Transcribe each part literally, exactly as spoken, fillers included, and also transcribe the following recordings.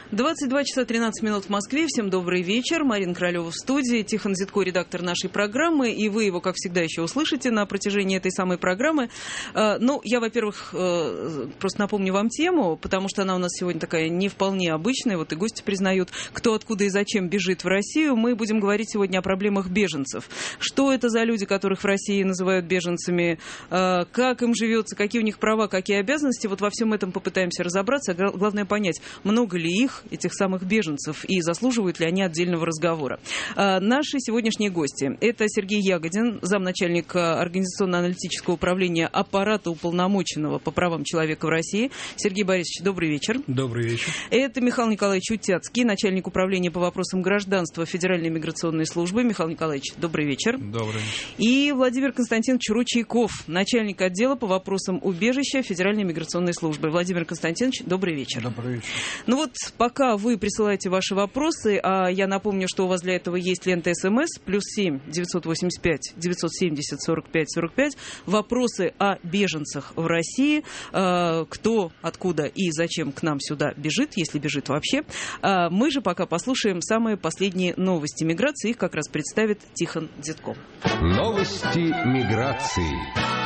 двадцать два часа тринадцать минут в Москве. Всем добрый вечер. Марина Королева в студии. Тихон Зитко, редактор нашей программы. И вы его, как всегда, еще услышите на протяжении этой самой программы. Ну, я, во-первых, просто напомню вам тему, потому что она у нас сегодня такая не вполне обычная. Вот и гости признают, кто, откуда и зачем бежит в Россию. Мы будем говорить сегодня о проблемах беженцев. Что это за люди, которых в России называют беженцами? Как им живется? Какие у них права, какие обязанности? Вот во всем этом попытаемся разобраться. Главное понять, много ли их, этих самых беженцев, и заслуживают ли они отдельного разговора. А, наши сегодняшние гости. Это Сергей Ягодин, замначальника организационно-аналитического управления аппарата уполномоченного по правам человека в России. Сергей Борисович, добрый вечер. Добрый вечер. Это Михаил Николаевич Утяцкий, начальник управления по вопросам гражданства Федеральной миграционной службы. Михаил Николаевич, добрый вечер. Добрый вечер. И Владимир Константинович Ручейков, начальник отдела по вопросам убежища Федеральной миграционной службы. Владимир Константинович, добрый вечер. Добрый вечер. Ну вот, пока вы присылаете ваши вопросы, а я напомню, что у вас для этого есть лента СМС, плюс семь девятьсот восемьдесят пять девятьсот семьдесят сорок пять сорок пять. Вопросы о беженцах в России. Кто, откуда и зачем к нам сюда бежит, если бежит вообще. Мы же пока послушаем самые последние новости миграции. Их как раз представит Тихон Зитко. Новости миграции.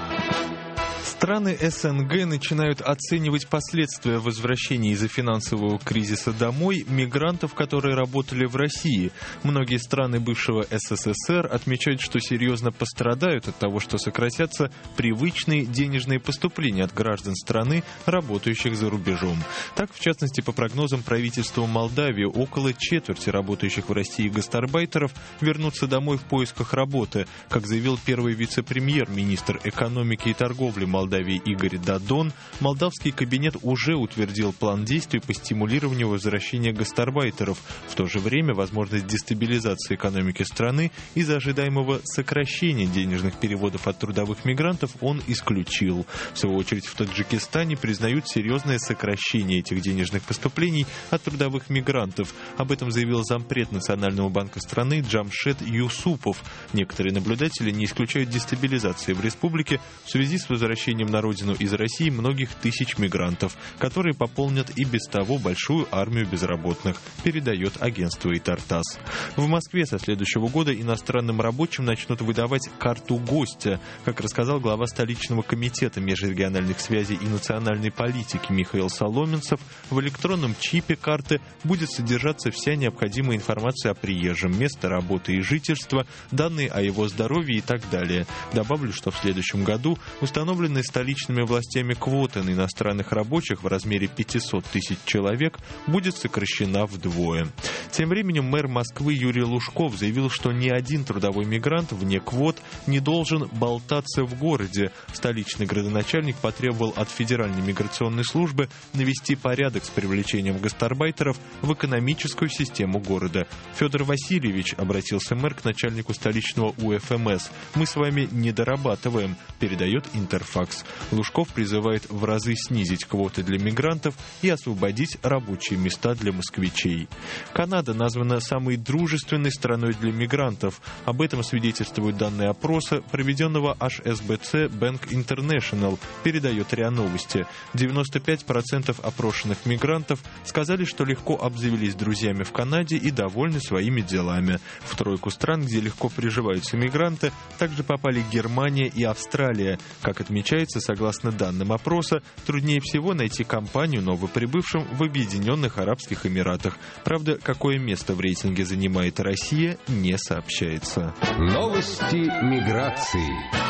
Страны СНГ начинают оценивать последствия возвращения из-за финансового кризиса домой мигрантов, которые работали в России. Многие страны бывшего СССР отмечают, что серьезно пострадают от того, что сократятся привычные денежные поступления от граждан страны, работающих за рубежом. Так, в частности, по прогнозам правительства Молдавии, около четверти работающих в России гастарбайтеров вернутся домой в поисках работы. Как заявил первый вице-премьер, министр экономики и торговли Молдавии Игорь Дадон, молдавский кабинет уже утвердил план действий по стимулированию возвращения гастарбайтеров. В то же время возможность дестабилизации экономики страны из-за ожидаемого сокращения денежных переводов от трудовых мигрантов он исключил. В свою очередь, в Таджикистане признают серьезное сокращение этих денежных поступлений от трудовых мигрантов. Об этом заявил зампред Национального банка страны Джамшед Юсупов. Некоторые наблюдатели не исключают дестабилизации в республике в связи с возвращением на родину из России многих тысяч мигрантов, которые пополнят и без того большую армию безработных, передает агентство Итартас. В Москве со следующего года иностранным рабочим начнут выдавать карту гостя. Как рассказал глава столичного комитета межрегиональных связей и национальной политики Михаил Соломенцев, в электронном чипе карты будет содержаться вся необходимая информация о приезжем, место работы и жительства, данные о его здоровье и так далее. Добавлю, что в следующем году установлены столичными властями квота на иностранных рабочих в размере пятьсот тысяч человек будет сокращена вдвое. Тем временем мэр Москвы Юрий Лужков заявил, что ни один трудовой мигрант вне квот не должен болтаться в городе. Столичный градоначальник потребовал от Федеральной миграционной службы навести порядок с привлечением гастарбайтеров в экономическую систему города. Федор Васильевич, обратился мэр к начальнику столичного УФМС. «Мы с вами не дорабатываем», передает Интерфакс. Лужков призывает в разы снизить квоты для мигрантов и освободить рабочие места для москвичей. Канада названа самой дружественной страной для мигрантов. Об этом свидетельствуют данные опроса, проведенного эйч эс би си Bank International, передает РИА Новости. девяносто пять процентов опрошенных мигрантов сказали, что легко обзавелись друзьями в Канаде и довольны своими делами. В тройку стран, где легко приживаются мигранты, также попали Германия и Австралия. Как отмечается, согласно данным опроса, труднее всего найти компанию новоприбывшим в Объединенных Арабских Эмиратах. Правда, какое место в рейтинге занимает Россия, не сообщается. Новости миграции.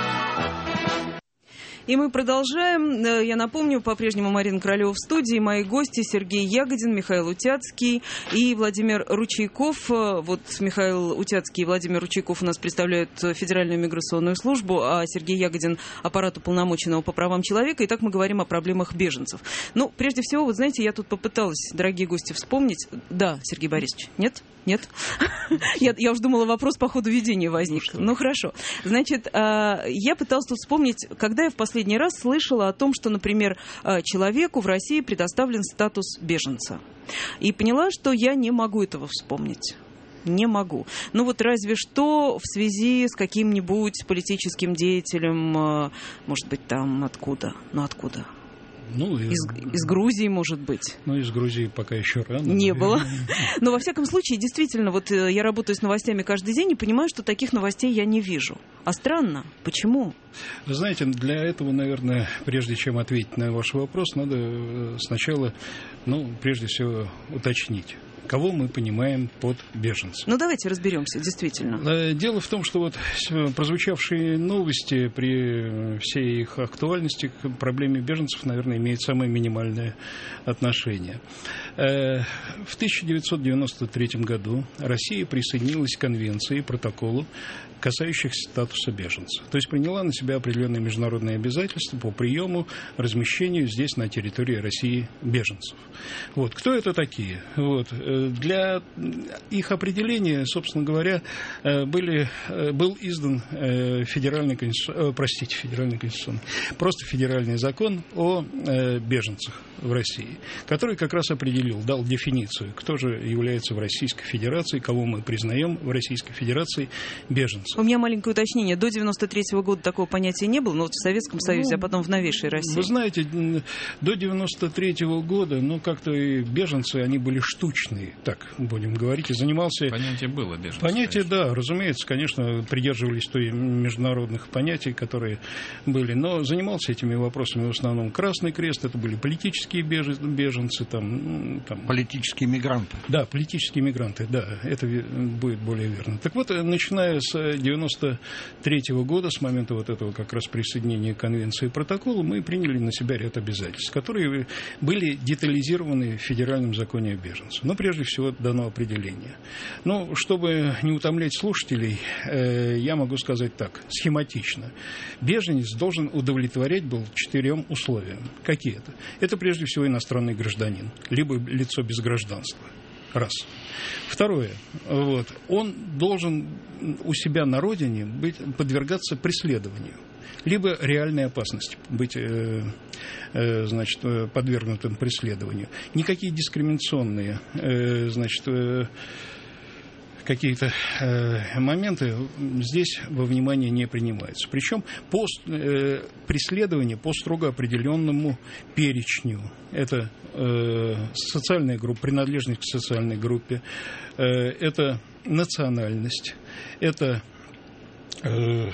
И мы продолжаем. Я напомню, по-прежнему Марина Королева в студии. Мои гости Сергей Ягодин, Михаил Утяцкий и Владимир Ручейков. Вот Михаил Утяцкий и Владимир Ручейков у нас представляют Федеральную миграционную службу, а Сергей Ягодин — аппарат уполномоченного по правам человека. Итак, мы говорим о проблемах беженцев. Ну, прежде всего, вот знаете, я тут попыталась, дорогие гости, вспомнить. Да, Сергей Борисович, нет? Нет? я, я уж думала, вопрос по ходу ведения возник. Ну, ну хорошо. Значит, я пыталась тут вспомнить, когда я в последний раз слышала о том, что, например, человеку в России предоставлен статус беженца. И поняла, что я не могу этого вспомнить. Не могу. Ну вот разве что в связи с каким-нибудь политическим деятелем, может быть, там откуда? Ну откуда? Ну, из, из Грузии, может быть? Ну, из Грузии пока еще рано. Не было. Но, во всяком случае, действительно, вот я работаю с новостями каждый день и понимаю, что таких новостей я не вижу. А странно. Почему? Вы знаете, для этого, наверное, прежде чем ответить на ваш вопрос, надо сначала, ну, прежде всего, уточнить, кого мы понимаем под беженцем. Ну, давайте разберемся, действительно. Дело в том, что вот прозвучавшие новости при всей их актуальности к проблеме беженцев, наверное, имеют самое минимальное отношение. В тысяча девятьсот девяносто третьем году Россия присоединилась к конвенции, протоколу, касающихся статуса беженца. То есть приняла на себя определенные международные обязательства по приему, размещению здесь, на территории России, беженцев. Вот. Кто это такие? Вот. Для их определения, собственно говоря, были, был издан федеральный, конститу... простите, федеральный конституционный, просто федеральный закон о беженцах в России, который как раз определил, дал дефиницию, кто же является в Российской Федерации, кого мы признаем в Российской Федерации беженцем. У меня маленькое уточнение. До девяносто третьего года такого понятия не было, но вот в Советском Союзе, ну, а потом в новейшей России. Вы знаете, до девяносто третьего года, ну, как-то и беженцы, они были штучные, так будем говорить, и занимался... Понятие было беженцы. Понятие, конечно. Да, разумеется, конечно, придерживались той международных понятий, которые были, но занимался этими вопросами в основном Красный Крест, это были политические беженцы, там... там... Политические мигранты. Да, политические мигранты, да, это будет более верно. Так вот, начиная с девяносто третьего года, с момента вот этого как раз присоединения к конвенции и протоколу, мы приняли на себя ряд обязательств, которые были детализированы в федеральном законе о беженцах. Но прежде всего дано определение. Но чтобы не утомлять слушателей, э, я могу сказать так, схематично. Беженец должен удовлетворять был четырем условиям. Какие это? Это прежде всего иностранный гражданин, либо лицо без гражданства. Раз. Второе. Вот, он должен у себя на родине быть, подвергаться преследованию, либо реальной опасности быть э, э, значит, подвергнутым преследованию. Никакие дискриминационные э, значит, э, какие-то э, моменты здесь во внимание не принимаются. Причем по э, преследованию по строго определенному перечню. Это э, социальная группа, принадлежность к социальной группе, э, это национальность, это э,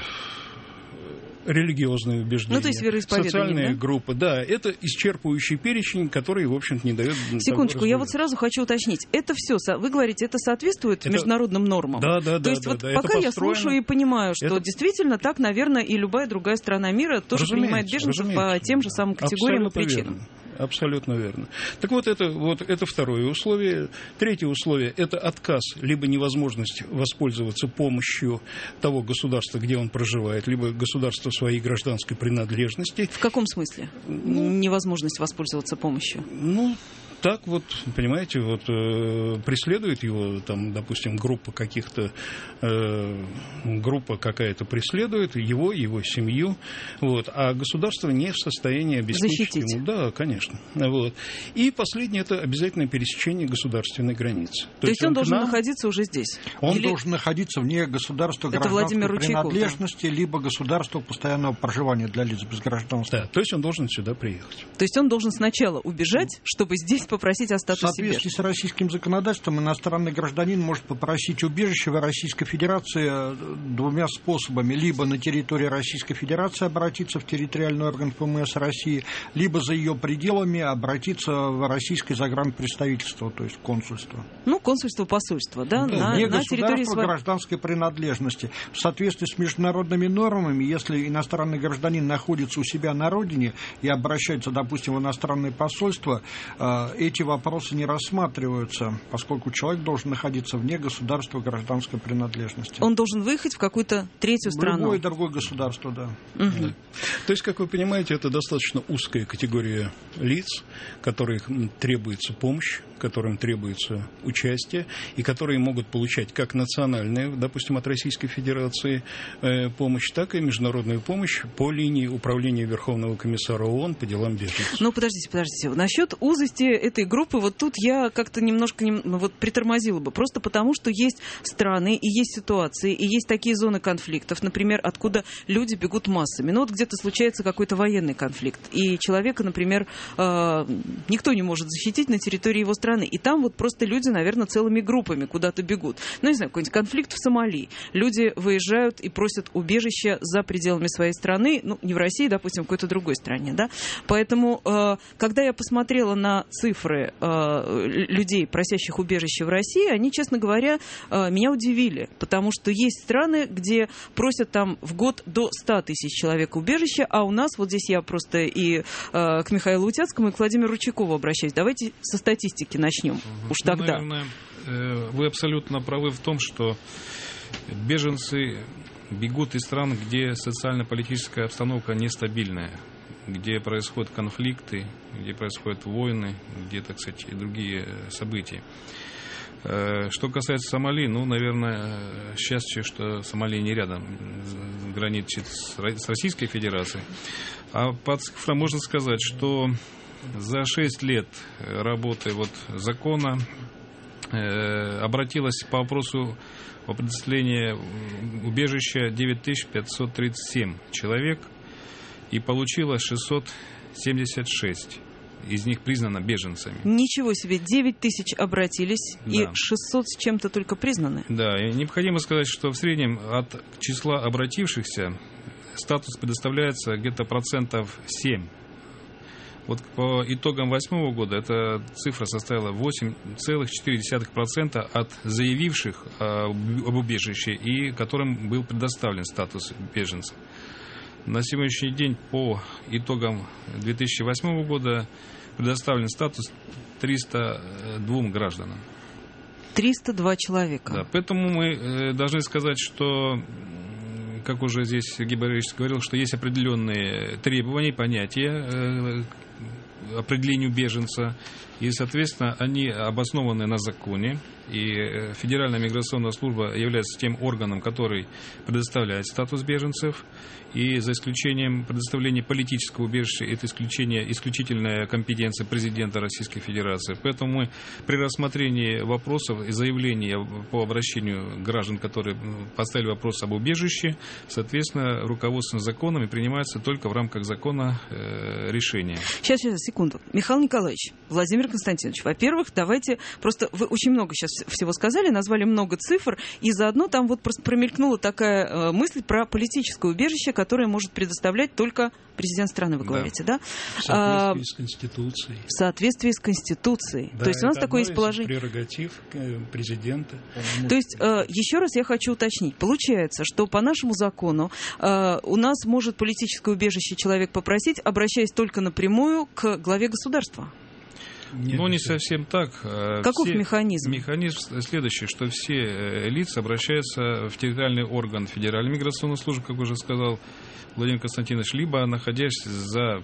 религиозные убеждения, ну, то есть вероисповедание, социальная да? группа. Да, это исчерпывающий перечень, который, в общем-то, не дает... Секундочку, я вот сразу хочу уточнить. Это все, вы говорите, это соответствует это... международным нормам? Да, да, да. То есть да, вот да, пока я построено... слушаю и понимаю, что это... действительно так, наверное, и любая другая страна мира тоже разумеется, принимает беженцев разумеется. по тем же самым категориям Абсолютно и причинам. Верно. Абсолютно верно. Так вот это, вот, это второе условие. Третье условие – это отказ, либо невозможность воспользоваться помощью того государства, где он проживает, либо государства своей гражданской принадлежности. В каком смысле? Ну, невозможность воспользоваться помощью? Ну, так вот, понимаете, вот э, преследует его, там, допустим, группа каких-то, э, группа какая-то преследует его, его семью, вот, а государство не в состоянии обеспечить защитить. ему. Да, конечно. Вот. И последнее – это обязательное пересечение государственной границы. То, То есть он, он должен нам... находиться уже здесь? Он Или... должен находиться вне государства это гражданской принадлежности, да? либо государства постоянного проживания для лиц без гражданства. Да, то есть он должен сюда приехать. То есть он должен сначала убежать, чтобы здесь попросить о статусе беженца. В соответствии с российским законодательством иностранный гражданин может попросить убежище в Российской Федерации двумя способами. Либо на территории Российской Федерации обратиться в территориальный орган ФМС России, либо за ее пределами обратиться в российское загранпредставительство, то есть консульство. Ну, консульство, посольство, да, да на, не на территории своей гражданской принадлежности. В соответствии с международными нормами, если иностранный гражданин находится у себя на родине и обращается, допустим, в иностранное посольство, эти вопросы не рассматриваются, поскольку человек должен находиться вне государства гражданской принадлежности. Он должен выехать в какую-то третью страну. В любое другое государство, да. Угу. Да. То есть, как вы понимаете, это достаточно узкая категория лиц, которым требуется помощь, которым требуется участие, и которые могут получать как национальную, допустим, от Российской Федерации э, помощь, так и международную помощь по линии Управления Верховного комиссара ООН по делам беженцев. Ну, подождите, подождите. Насчет узости этой группы, вот тут я как-то немножко ну, вот, притормозила бы. Просто потому, что есть страны, и есть ситуации, и есть такие зоны конфликтов, например, откуда люди бегут массами. Ну, вот где-то случается какой-то военный конфликт, и человека, например, э, никто не может защитить на территории его страны. И там вот просто люди, наверное, целыми группами куда-то бегут. Ну, не знаю, какой-нибудь конфликт в Сомали. Люди выезжают и просят убежища за пределами своей страны, ну, не в России, допустим, в какой-то другой стране, да. Поэтому, э, когда я посмотрела на цифры э, людей, просящих убежище в России, они, честно говоря, э, меня удивили, потому что есть страны, где просят там в год до ста тысяч человек убежища, а у нас, вот здесь я просто и э, к Михаилу Утяцкому, и к Владимиру Ручакову обращаюсь. Давайте со статистики начнем. Угу. Уж ну, тогда. Наверное, э, вы абсолютно правы в том, что беженцы бегут из стран, где социально-политическая обстановка нестабильная, где происходят конфликты, где происходят войны, где, так сказать, и другие события. Что касается Сомали, ну, наверное, счастье, что Сомали не рядом граничит с Российской Федерацией. А по цифрам можно сказать, что за шесть лет работы вот закона обратилось по вопросу о предоставлении убежища девять тысяч пятьсот тридцать семь человек и получило шестьсот семьдесят шесть. Из них признано беженцами. Ничего себе, девять тысяч обратились, да. И шестьсот с чем-то только признаны. Да, и необходимо сказать, что в среднем от числа обратившихся статус предоставляется где-то процентов семь. Вот по итогам восьмого года эта цифра составила восемь целых четыре десятых процента от заявивших об убежище и которым был предоставлен статус беженца. На сегодняшний день по итогам две тысячи восьмого года предоставлен статус триста двум гражданам. триста два человека. Да, поэтому мы должны сказать, что, как уже здесь Сергей Борисович говорил, что есть определенные требования, понятия к определению беженца, и, соответственно, они обоснованы на законе. И Федеральная миграционная служба является тем органом, который предоставляет статус беженцев. И за исключением предоставления политического убежища, это исключение, исключительная компетенция президента Российской Федерации. Поэтому мы при рассмотрении вопросов и заявлений по обращению граждан, которые поставили вопрос об убежище, соответственно, руководством законами принимается только в рамках закона э, решения. Сейчас, сейчас, секунду. Михаил Николаевич, Владимир Константинович, во-первых, давайте, просто вы очень много сейчас всего сказали, назвали много цифр, и заодно там вот промелькнула такая э, мысль про политическое убежище, которое может предоставлять только президент страны, вы говорите, да? да? В соответствии а, с Конституцией. В соответствии с Конституцией. Да, то есть у нас такое есть положение. Прерогатив президента. То есть, э, еще раз я хочу уточнить. Получается, что по нашему закону э, у нас может политическое убежище человек попросить, обращаясь только напрямую к главе государства. Нет, ну, не совсем так. Каков все, механизм? Механизм следующий, что все лица обращаются в территориальный орган Федеральной миграционной службы, как уже сказал Владимир Константинович, либо находясь за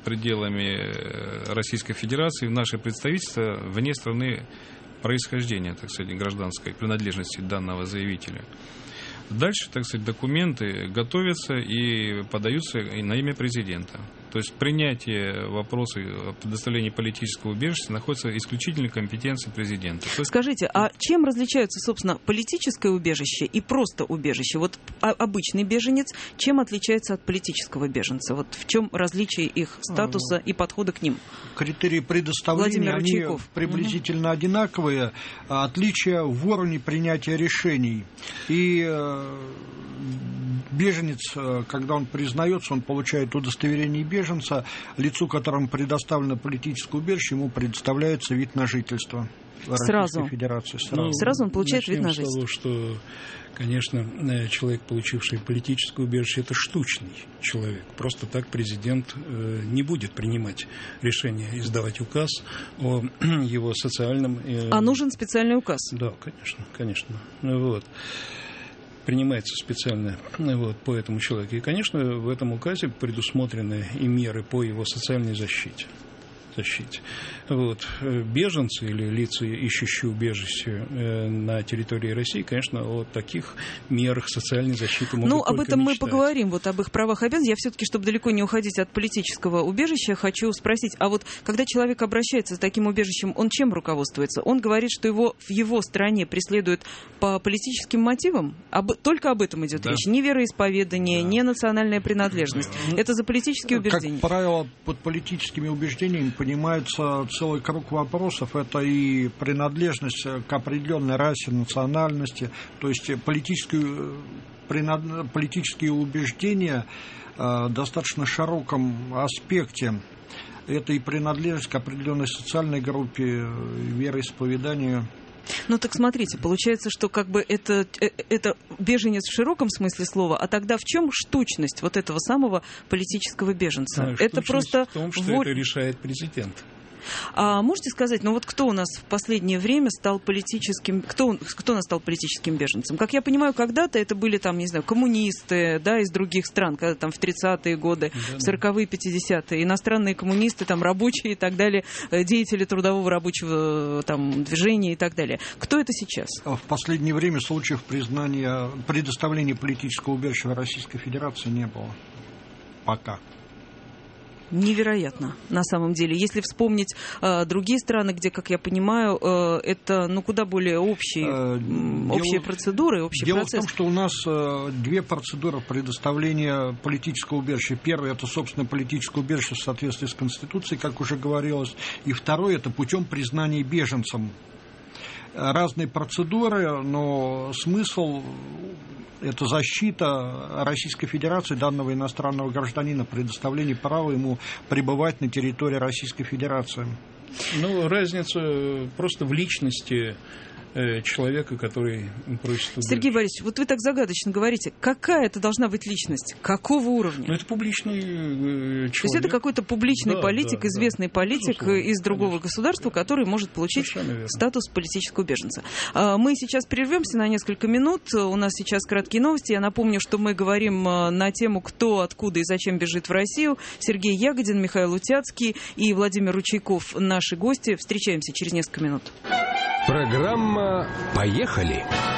пределами Российской Федерации, в наше представительство вне страны происхождения, так сказать, гражданской принадлежности данного заявителя. Дальше, так сказать, документы готовятся и подаются на имя президента. То есть принятие вопроса о предоставлении политического убежища находится в исключительной компетенции президента. Есть... Скажите, а чем различаются, собственно, политическое убежище и просто убежище? Вот обычный беженец, чем отличается от политического беженца? Вот в чем различие их статуса и подхода к ним? Критерии предоставления, они приблизительно угу. одинаковые. Отличие в уровне принятия решений. И беженец, когда он признается, он получает удостоверение беженца, лицу, которому предоставлено политическое убежище, ему предоставляется вид на жительство в Российской Федерации. Сразу. Ну, Сразу он получает вид на жительство. Того, что, конечно, человек, получивший политическое убежище, это штучный человек. Просто так президент не будет принимать решение, издавать указ о его социальном... А нужен специальный указ? Да, конечно, конечно. Вот. Принимается специально вот, по этому человеку. И, конечно, в этом указе предусмотрены и меры по его социальной защите. защите. Вот. Беженцы или лица, ищущие убежище на территории России, конечно, о таких мерах социальной защиты могут Ну, только об этом мечтать. мы поговорим, вот об их правах и обязанностях. Я все-таки, чтобы далеко не уходить от политического убежища, хочу спросить, а вот когда человек обращается за таким убежищем, он чем руководствуется? Он говорит, что его в его стране преследуют по политическим мотивам? Об, только об этом идет да. речь. Ни вероисповедание, да. ни национальная принадлежность. Это за политические убеждения. Как правило, под политическими убеждениями понимается целый круг вопросов. Это и принадлежность к определенной расе, национальности, то есть политические, политические убеждения в достаточно широком аспекте. Это и принадлежность к определенной социальной группе, вероисповеданию. Ну так смотрите, получается, что как бы это, это беженец в широком смысле слова, а тогда в чем штучность вот этого самого политического беженца? А, это просто в том, что воль... это решает президент. А можете сказать, ну вот кто у нас в последнее время стал политическим, кто, кто у нас стал политическим беженцем? Как я понимаю, когда-то это были там, не знаю, коммунисты, да, из других стран, когда там в тридцатые годы, да, в сороковые, пятидесятые, иностранные коммунисты, там рабочие и так далее, деятели трудового рабочего там движения и так далее. Кто это сейчас? В последнее время случаев признания, предоставления политического убежища в Российской Федерации не было. Пока. Невероятно, на самом деле. Если вспомнить э, другие страны, где, как я понимаю, э, это ну, куда более общие, э, общие дело, процедуры, общий дело процесс. Дело в том, что у нас э, две процедуры предоставления политического убежища. Первое – это, собственно, политическое убежище в соответствии с Конституцией, как уже говорилось. И второе – это путем признания беженцем. Разные процедуры, но смысл – это защита Российской Федерации данного иностранного гражданина, предоставление права ему пребывать на территории Российской Федерации. Ну, разница просто в личности человека, который просит убежище. Сергей Борисович, вот вы так загадочно говорите, какая это должна быть личность? Какого уровня? Ну, это публичный человек. То есть это какой-то публичный да, политик, да, известный да. политик Безусловно, из другого конечно. государства, который может получить статус политического беженца. Мы сейчас прервемся на несколько минут. У нас сейчас краткие новости. Я напомню, что мы говорим на тему, кто, откуда и зачем бежит в Россию. Сергей Ягодин, Михаил Утяцкий и Владимир Ручейков, наши гости. Встречаемся через несколько минут. Программа «Поехали».